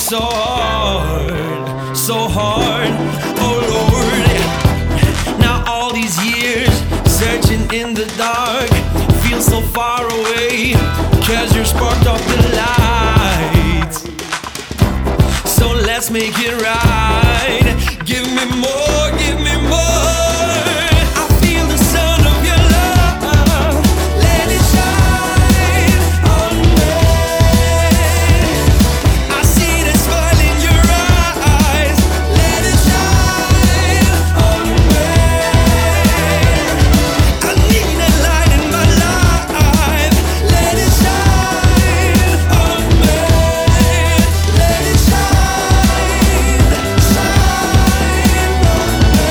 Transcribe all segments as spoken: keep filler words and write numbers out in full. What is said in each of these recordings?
so hard, so hard, oh Lord. Now all these years searching in the dark feel so far away, 'cause you're sparked off the lights. So let's make it right. Give me more, give me more. I feel the sun of your love. Let it shine on me. I see the smile in your eyes. Let it shine on me. I need that light in my life. Let it shine on me. Let it shine, shine on me.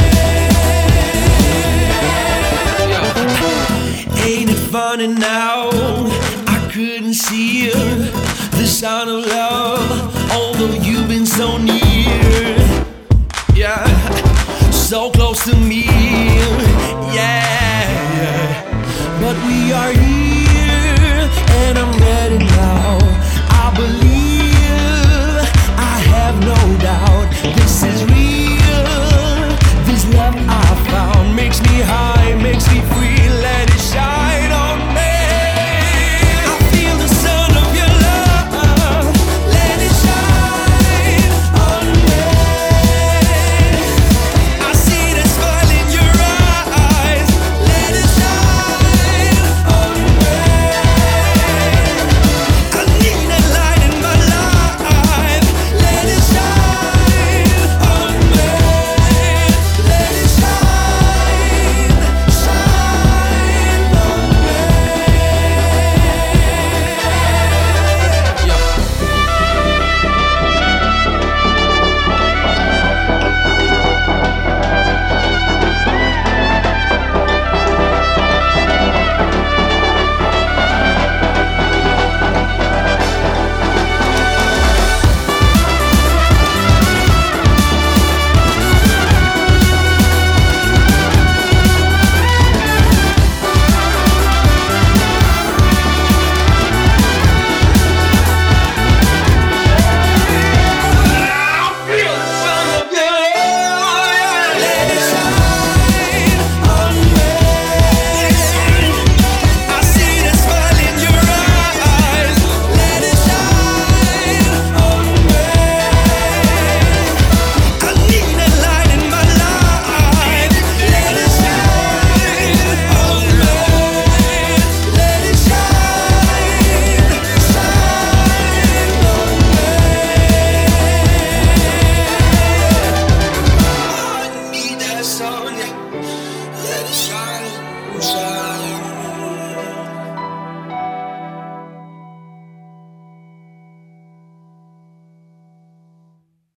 Ain't it funny now? I couldn't see you. The sound of love, although you've been so near. Yeah, so close to me. Yeah, but we are here.